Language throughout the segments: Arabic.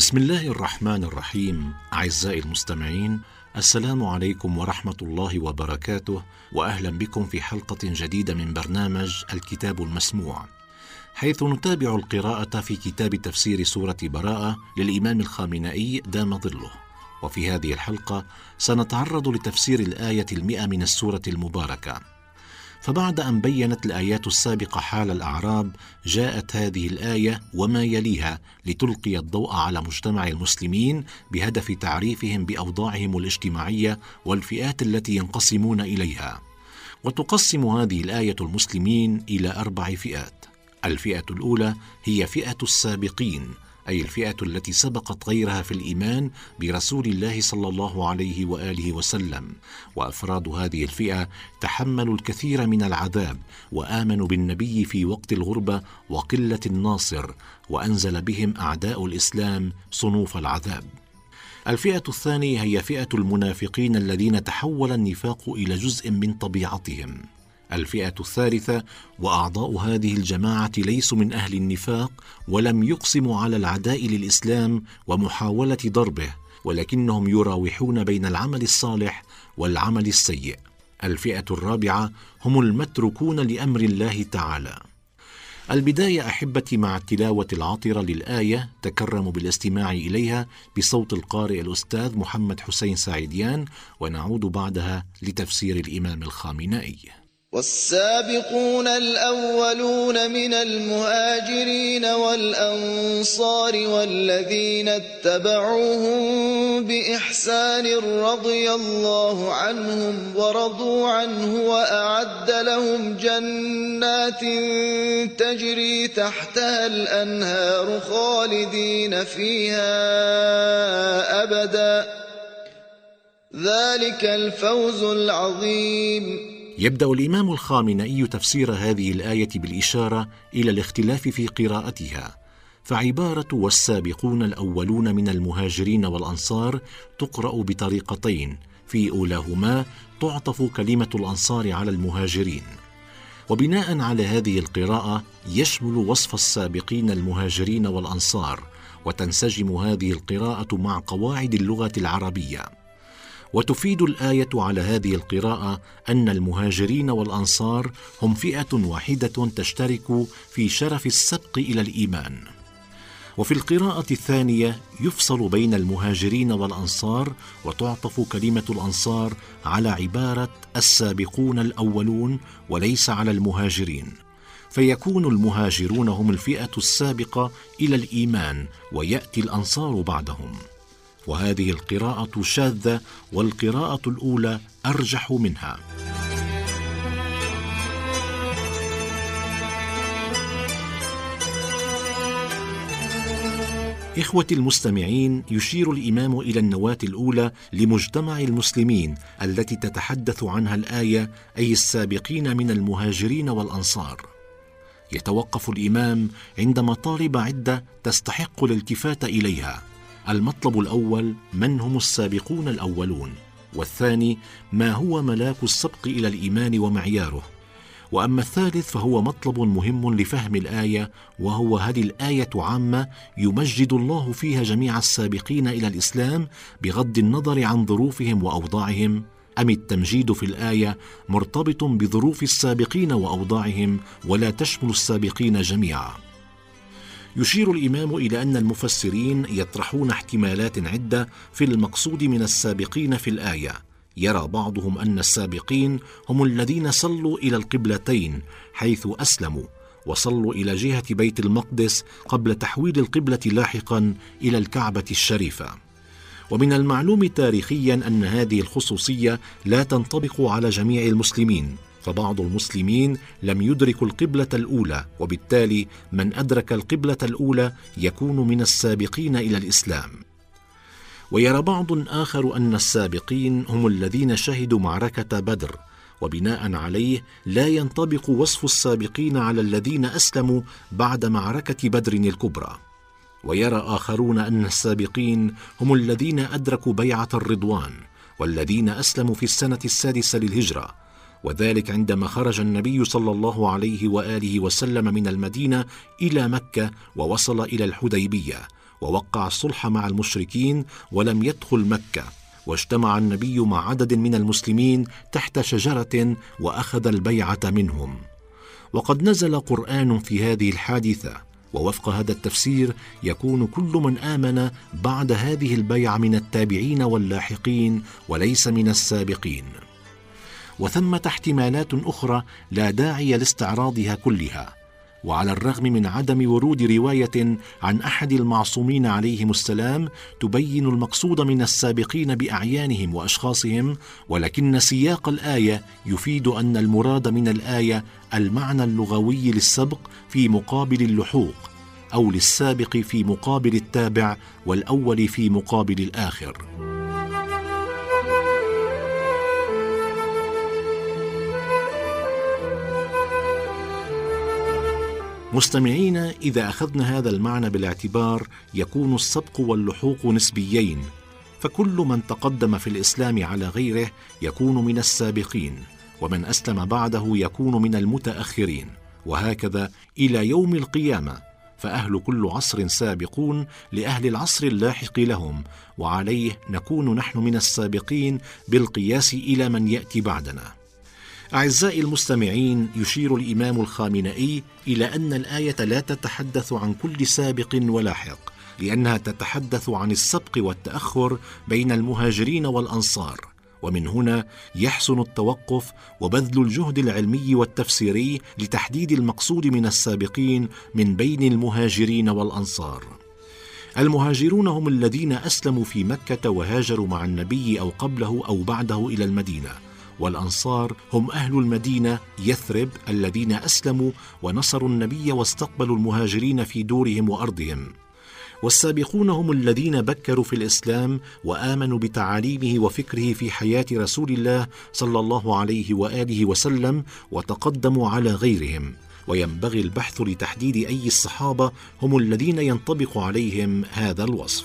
بسم الله الرحمن الرحيم. أعزائي المستمعين، السلام عليكم ورحمة الله وبركاته، وأهلا بكم في حلقة جديدة من برنامج الكتاب المسموع، حيث نتابع القراءة في كتاب تفسير سورة براءة للإمام الخامنئي دام ظله. وفي هذه الحلقة سنتعرض لتفسير الآية 100 من السورة المباركة. فبعد أن بيّنت الآيات السابقة حال الأعراب، جاءت هذه الآية وما يليها لتلقي الضوء على مجتمع المسلمين بهدف تعريفهم بأوضاعهم الاجتماعية والفئات التي ينقسمون إليها. وتقسم هذه الآية المسلمين إلى 4 فئات. الفئة الأولى هي فئة السابقين، أي الفئة التي سبقت غيرها في الإيمان برسول الله صلى الله عليه وآله وسلم، وأفراد هذه الفئة تحملوا الكثير من العذاب وآمنوا بالنبي في وقت الغربة وقلة الناصر، وأنزل بهم أعداء الإسلام صنوف العذاب. الفئة الثانية هي فئة المنافقين الذين تحول النفاق إلى جزء من طبيعتهم. الفئة الثالثة وأعضاء هذه الجماعة ليسوا من أهل النفاق ولم يقسموا على العداء للإسلام ومحاولة ضربه، ولكنهم يراوحون بين العمل الصالح والعمل السيء. الفئة الرابعة هم المتركون لأمر الله تعالى. البداية أحبتي مع التلاوة العطرة للآية، تكرموا بالاستماع إليها بصوت القارئ الأستاذ محمد حسين سعيديان، ونعود بعدها لتفسير الإمام الخامنئي. والسابقون الأولون من المهاجرين والأنصار والذين اتبعوهم بإحسان رضي الله عنهم ورضوا عنه وأعد لهم جنات تجري تحتها الأنهار خالدين فيها أبدا، ذلك الفوز العظيم. يبدأ الإمام الخامنئي تفسير هذه الآية بالإشارة إلى الاختلاف في قراءتها، فعبارة والسابقون الأولون من المهاجرين والأنصار تقرأ بطريقتين، في أولاهما تعطف كلمة الأنصار على المهاجرين، وبناء على هذه القراءة يشمل وصف السابقين المهاجرين والأنصار، وتنسجم هذه القراءة مع قواعد اللغة العربية. وتفيد الآية على هذه القراءة أن المهاجرين والأنصار هم فئة واحدة تشترك في شرف السبق إلى الإيمان. وفي القراءة الثانية يفصل بين المهاجرين والأنصار، وتعطف كلمة الأنصار على عبارة السابقون الأولون وليس على المهاجرين، فيكون المهاجرون هم الفئة السابقة إلى الإيمان، ويأتي الأنصار بعدهم. وهذه القراءة شاذة، والقراءة الأولى أرجح منها. إخوتي المستمعين، يشير الإمام إلى النواة الأولى لمجتمع المسلمين التي تتحدث عنها الآية، أي السابقين من المهاجرين والأنصار. يتوقف الإمام عند مطالب عدة تستحق الالتفات إليها. المطلب الأول: من هم السابقون الأولون؟ والثاني: ما هو ملاك السبق إلى الإيمان ومعياره؟ وأما الثالث فهو مطلب مهم لفهم الآية، وهو: هل الآية عامة يمجد الله فيها جميع السابقين إلى الإسلام بغض النظر عن ظروفهم وأوضاعهم؟ أم التمجيد في الآية مرتبط بظروف السابقين وأوضاعهم ولا تشمل السابقين جميعا؟ يشير الإمام إلى أن المفسرين يطرحون احتمالات عدة في المقصود من السابقين في الآية. يرى بعضهم أن السابقين هم الذين صلوا إلى القبلتين حيث أسلموا، وصلوا إلى جهة بيت المقدس قبل تحويل القبلة لاحقا إلى الكعبة الشريفة. ومن المعلوم تاريخيا أن هذه الخصوصية لا تنطبق على جميع المسلمين، فبعض المسلمين لم يدركوا القبلة الأولى، وبالتالي من أدرك القبلة الأولى يكون من السابقين إلى الإسلام. ويرى بعض آخر أن السابقين هم الذين شهدوا معركة بدر، وبناء عليه لا ينطبق وصف السابقين على الذين أسلموا بعد معركة بدر الكبرى. ويرى آخرون أن السابقين هم الذين أدركوا بيعة الرضوان، والذين أسلموا في السنة 6 للهجرة، وذلك عندما خرج النبي صلى الله عليه وآله وسلم من المدينة إلى مكة ووصل إلى الحديبية، ووقع الصلح مع المشركين ولم يدخل مكة، واجتمع النبي مع عدد من المسلمين تحت شجرة وأخذ البيعة منهم. وقد نزل قرآن في هذه الحادثة، ووفق هذا التفسير يكون كل من آمن بعد هذه البيعة من التابعين واللاحقين وليس من السابقين. وثمة احتمالات أخرى لا داعي لاستعراضها كلها، وعلى الرغم من عدم ورود رواية عن أحد المعصومين عليهم السلام تبين المقصود من السابقين بأعيانهم وأشخاصهم، ولكن سياق الآية يفيد أن المراد من الآية المعنى اللغوي للسبق في مقابل اللحوق، أو للسابق في مقابل التابع، والأول في مقابل الآخر. مستمعين، إذا أخذنا هذا المعنى بالاعتبار يكون السبق واللحوق نسبيين، فكل من تقدم في الإسلام على غيره يكون من السابقين، ومن أسلم بعده يكون من المتأخرين، وهكذا إلى يوم القيامة، فأهل كل عصر سابقون لأهل العصر اللاحق لهم، وعليه نكون نحن من السابقين بالقياس إلى من يأتي بعدنا. أعزائي المستمعين، يشير الإمام الخامنئي إلى أن الآية لا تتحدث عن كل سابق ولاحق، لأنها تتحدث عن السبق والتأخر بين المهاجرين والأنصار، ومن هنا يحسن التوقف وبذل الجهد العلمي والتفسيري لتحديد المقصود من السابقين من بين المهاجرين والأنصار. المهاجرون هم الذين أسلموا في مكة وهاجروا مع النبي أو قبله أو بعده إلى المدينة، والأنصار هم أهل المدينة يثرب الذين أسلموا ونصروا النبي واستقبلوا المهاجرين في دورهم وأرضهم. والسابقون هم الذين بكروا في الإسلام وآمنوا بتعاليمه وفكره في حياة رسول الله صلى الله عليه وآله وسلم وتقدموا على غيرهم، وينبغي البحث لتحديد أي الصحابة هم الذين ينطبق عليهم هذا الوصف.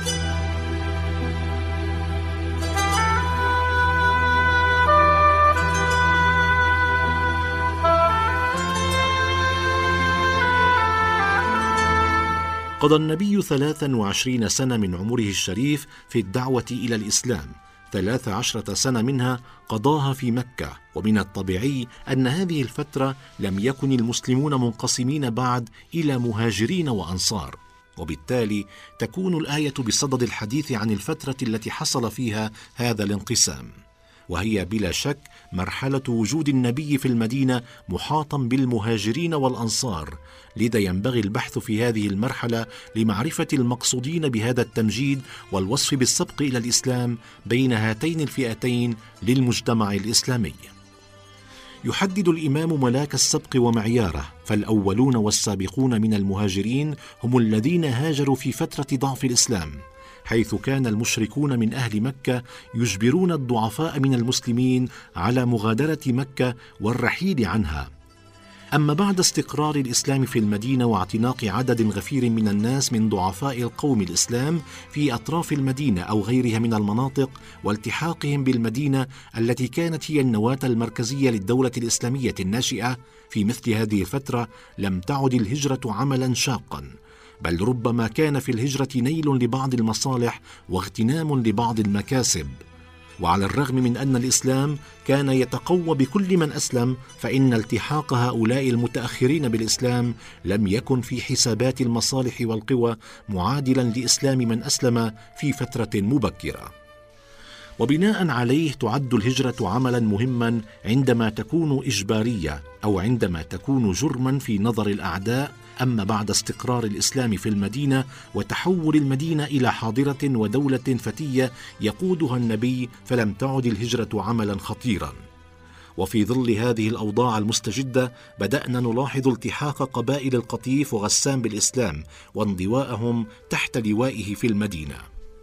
قضى النبي 23 سنة من عمره الشريف في الدعوة إلى الإسلام، 13 سنة منها قضاها في مكة، ومن الطبيعي أن هذه الفترة لم يكن المسلمون منقسمين بعد إلى مهاجرين وأنصار، وبالتالي تكون الآية بصدد الحديث عن الفترة التي حصل فيها هذا الانقسام، وهي بلا شك مرحلة وجود النبي في المدينة محاطا بالمهاجرين والأنصار. لذا ينبغي البحث في هذه المرحلة لمعرفة المقصودين بهذا التمجيد والوصف بالسبق إلى الإسلام بين هاتين الفئتين للمجتمع الإسلامي. يحدد الإمام ملاك السبق ومعياره، فالأولون والسابقون من المهاجرين هم الذين هاجروا في فترة ضعف الإسلام، حيث كان المشركون من أهل مكة يجبرون الضعفاء من المسلمين على مغادرة مكة والرحيل عنها. أما بعد استقرار الإسلام في المدينة واعتناق عدد غفير من الناس من ضعفاء القوم الإسلام في أطراف المدينة أو غيرها من المناطق، والتحاقهم بالمدينة التي كانت هي النواة المركزية للدولة الإسلامية الناشئة، في مثل هذه الفترة لم تعد الهجرة عملا شاقا، بل ربما كان في الهجرة نيل لبعض المصالح واغتنام لبعض المكاسب. وعلى الرغم من أن الإسلام كان يتقوى بكل من أسلم، فإن التحاق هؤلاء المتأخرين بالإسلام لم يكن في حسابات المصالح والقوى معادلا لإسلام من أسلم في فترة مبكرة. وبناء عليه تعد الهجرة عملا مهما عندما تكون إجبارية أو عندما تكون جرما في نظر الأعداء. أما بعد استقرار الإسلام في المدينة وتحول المدينة إلى حاضرة ودولة فتية يقودها النبي، فلم تعد الهجرة عملا خطيرا. وفي ظل هذه الأوضاع المستجدة بدأنا نلاحظ التحاق قبائل القطيف وغسان بالإسلام وانضواءهم تحت لوائه في المدينة.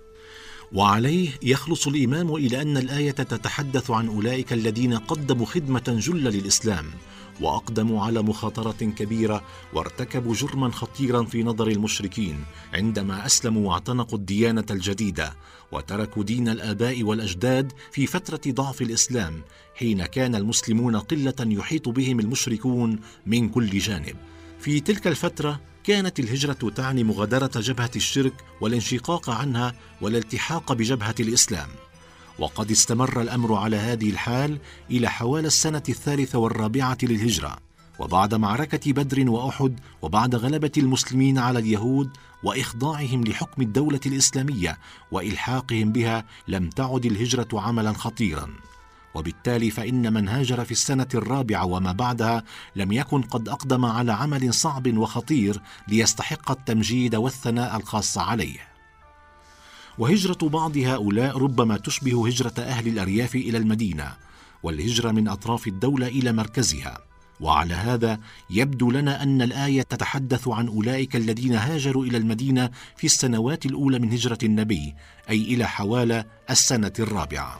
وعليه يخلص الإمام إلى أن الآية تتحدث عن أولئك الذين قدموا خدمة جلة للإسلام وأقدموا على مخاطرة كبيرة وارتكبوا جرما خطيرا في نظر المشركين عندما أسلموا واعتنقوا الديانة الجديدة وتركوا دين الآباء والأجداد في فترة ضعف الإسلام، حين كان المسلمون قلة يحيط بهم المشركون من كل جانب. في تلك الفترة كانت الهجرة تعني مغادرة جبهة الشرك والانشقاق عنها والالتحاق بجبهة الإسلام. وقد استمر الأمر على هذه الحال إلى حوالي السنة 43 للهجرة، وبعد معركة بدر وأحد، وبعد غلبة المسلمين على اليهود وإخضاعهم لحكم الدولة الإسلامية وإلحاقهم بها، لم تعد الهجرة عملا خطيرا. وبالتالي فإن من هاجر في السنة 4 وما بعدها لم يكن قد أقدم على عمل صعب وخطير ليستحق التمجيد والثناء الخاص عليه. وهجرة بعض هؤلاء ربما تشبه هجرة أهل الأرياف إلى المدينة، والهجرة من أطراف الدولة إلى مركزها. وعلى هذا يبدو لنا أن الآية تتحدث عن أولئك الذين هاجروا إلى المدينة في السنوات الأولى من هجرة النبي، أي إلى حوالي السنة 4.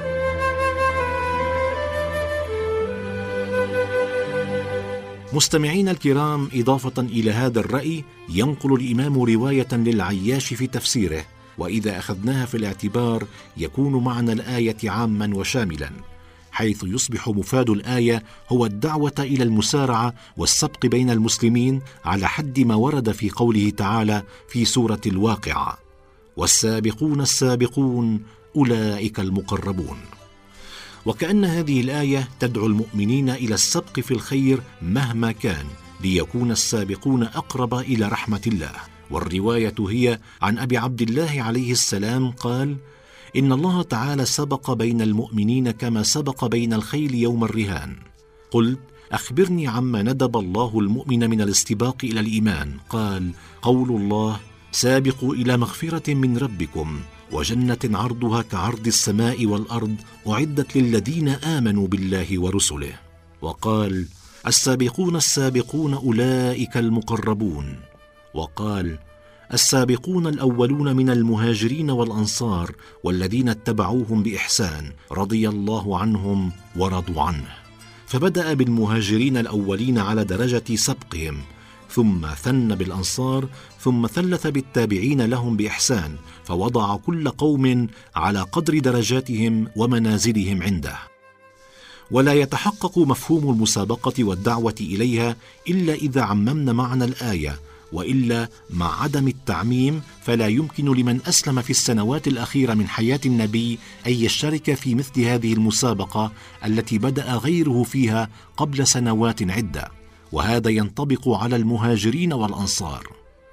مستمعين الكرام، إضافة إلى هذا الرأي ينقل الإمام رواية للعياش في تفسيره، وإذا أخذناها في الاعتبار يكون معنى الآية عاما وشاملا، حيث يصبح مفاد الآية هو الدعوة إلى المسارعة والسبق بين المسلمين على حد ما ورد في قوله تعالى في سورة الواقعة: والسابقون السابقون أولئك المقربون. وكأن هذه الآية تدعو المؤمنين إلى السبق في الخير مهما كان، ليكون السابقون أقرب إلى رحمة الله. والرواية هي عن أبي عبد الله عليه السلام قال: إن الله تعالى سبق بين المؤمنين كما سبق بين الخيل يوم الرهان. قلت: أخبرني عما ندب الله المؤمن من الاستباق إلى الإيمان. قال: قول الله: سابقوا إلى مغفرة من ربكم وجنة عرضها كعرض السماء والأرض أعدت للذين آمنوا بالله ورسله. وقال: السابقون السابقون أولئك المقربون. وقال: السابقون الأولون من المهاجرين والأنصار والذين اتبعوهم بإحسان رضي الله عنهم ورضوا عنه. فبدأ بالمهاجرين الأولين على درجة سبقهم، ثم ثن بالأنصار، ثم ثلث بالتابعين لهم بإحسان، فوضع كل قوم على قدر درجاتهم ومنازلهم عنده. ولا يتحقق مفهوم المسابقة والدعوة إليها إلا إذا عممنا معنى الآية، وإلا مع عدم التعميم فلا يمكن لمن أسلم في السنوات الأخيرة من حياة النبي أن يشترك في مثل هذه المسابقة التي بدأ غيره فيها قبل سنوات عدة، وهذا ينطبق على المهاجرين والأنصار.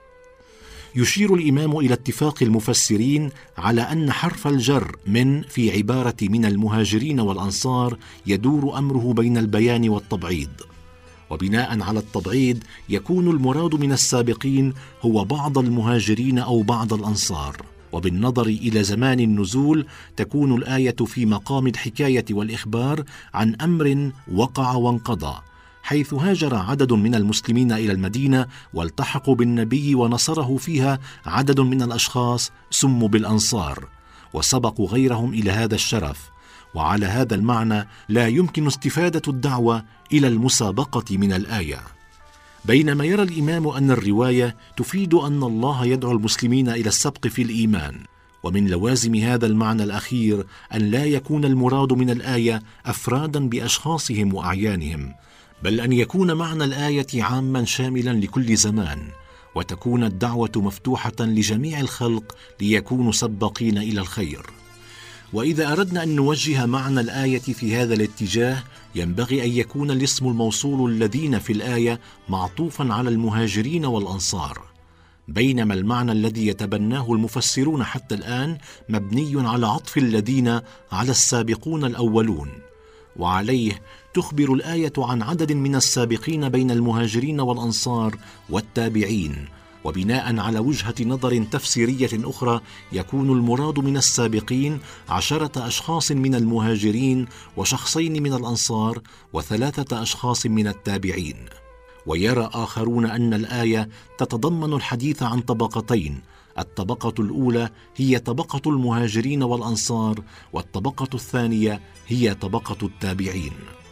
يشير الإمام إلى اتفاق المفسرين على أن حرف الجر من في عبارة من المهاجرين والأنصار يدور أمره بين البيان والتبعيض، وبناء على التبعيض يكون المراد من السابقين هو بعض المهاجرين أو بعض الأنصار. وبالنظر إلى زمان النزول تكون الآية في مقام الحكاية والإخبار عن أمر وقع وانقضى، حيث هاجر عدد من المسلمين إلى المدينة والتحقوا بالنبي ونصره فيها عدد من الأشخاص سموا بالأنصار، وسبقوا غيرهم إلى هذا الشرف. وعلى هذا المعنى لا يمكن استفادة الدعوة إلى المسابقة من الآية. بينما يرى الإمام أن الرواية تفيد أن الله يدعو المسلمين إلى السبق في الإيمان، ومن لوازم هذا المعنى الأخير أن لا يكون المراد من الآية أفرادا بأشخاصهم وأعيانهم، بل أن يكون معنى الآية عاما شاملا لكل زمان، وتكون الدعوة مفتوحة لجميع الخلق ليكونوا سباقين إلى الخير. وإذا أردنا أن نوجه معنى الآية في هذا الاتجاه ينبغي أن يكون الاسم الموصول الذين في الآية معطوفا على المهاجرين والأنصار، بينما المعنى الذي يتبناه المفسرون حتى الآن مبني على عطف الذين على السابقون الأولون. وعليه تخبر الآية عن عدد من السابقين بين المهاجرين والأنصار والتابعين، وبناء على وجهة نظر تفسيرية أخرى يكون المراد من السابقين 10 أشخاص من المهاجرين وشخصين من الأنصار و3 أشخاص من التابعين. ويرى آخرون أن الآية تتضمن الحديث عن طبقتين: الطبقة الأولى هي طبقة المهاجرين والأنصار، والطبقة الثانية هي طبقة التابعين.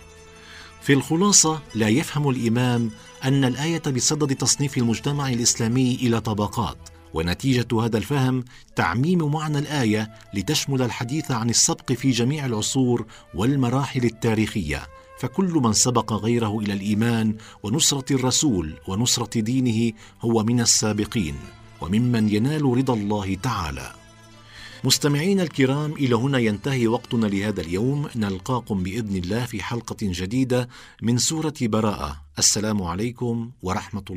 في الخلاصة لا يفهم الإمام أن الآية بصدد تصنيف المجتمع الإسلامي إلى طبقات، ونتيجة هذا الفهم تعميم معنى الآية لتشمل الحديث عن السبق في جميع العصور والمراحل التاريخية، فكل من سبق غيره إلى الإيمان ونصرة الرسول ونصرة دينه هو من السابقين وممن ينال رضا الله تعالى. مستمعين الكرام، إلى هنا ينتهي وقتنا لهذا اليوم. نلقاكم بإذن الله في حلقة جديدة من سورة براءة. السلام عليكم ورحمة الله.